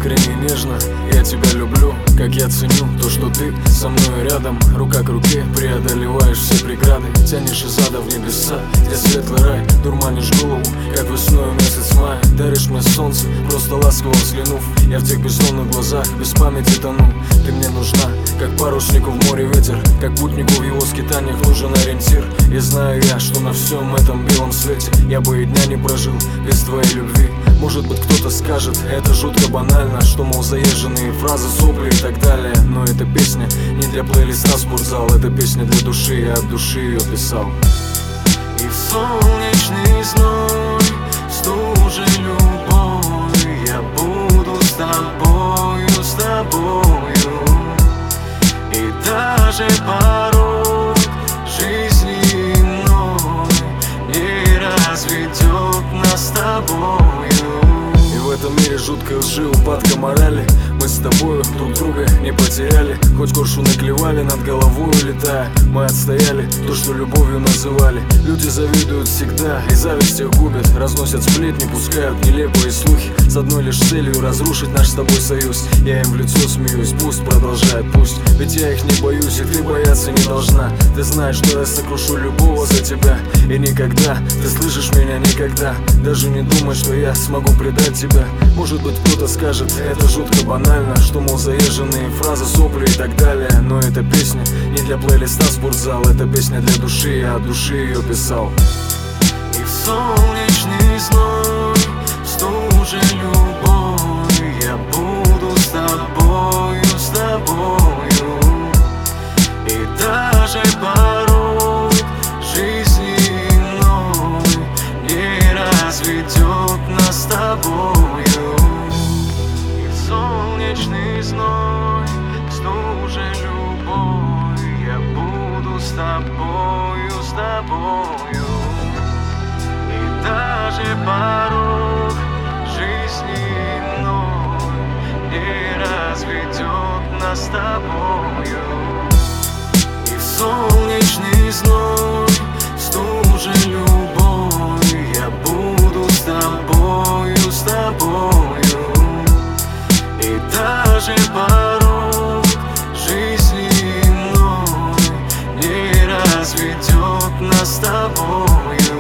искренне и нежно я тебя люблю, как я ценю то, что ты со мной рядом. Рука к руке преодолеваешь все преграды, тянешь из ада в небеса, где светлый рай. Дурманишь голову, как весной месяц мая. Даришь мне солнце, просто ласково взглянув. Я в тех бездонных глазах без памяти тону. Ты мне нужна, как паруснику в море ветер, как путнику в его скитаниях нужен ориентир. И знаю я, что на всем этом белом свете я бы и дня не прожил без твоей любви. Может быть, кто-то скажет, это жутко банально, что, мол, заезженные фразы, сопли и так далее. Но эта песня не для плейлиста спортзал, это песня для души, я от души ее писал. И в солнечный зной, в стуже любовь, я буду с тобою, с тобою. И даже порог жизни иной не разведет нас с тобою. И в этом мире жуткой лжи, упадка морали мы с тобою друг друга не потеряли. Хоть коршуны клевали над головой улетая, мы отстояли то, что любовью называли. Люди завидуют всегда и зависть их губит, разносят сплетни, пускают нелепые слухи с одной лишь целью разрушить наш с тобой союз. Я им в лицо смеюсь, пусть продолжает, пусть, ведь я их не боюсь, и ты бояться не должна. Ты знаешь, что я сокрушу любого за тебя, и никогда, ты слышишь меня, никогда даже не думай, что я смогу предать тебя. Может быть, кто-то скажет, это жутко банально, что, мол, заезженные фразы, сопли и так далее. Но эта песня не для плейлиста спортзал, это песня для души, я от души ее писал. И в солнечный зной, в стуже любовь, я буду с тобою, с тобою. И даже порог жизни иной не разведет нас с тобою. И в солнечный зной, в стуже любовь, я буду с тобою, с тобою. И даже порог жизни иной не разведет нас с тобою. И в солнечный зной, в стуже любовь, я буду с тобою, с тобою. И даже порог жизни иной не разведет нас с тобою.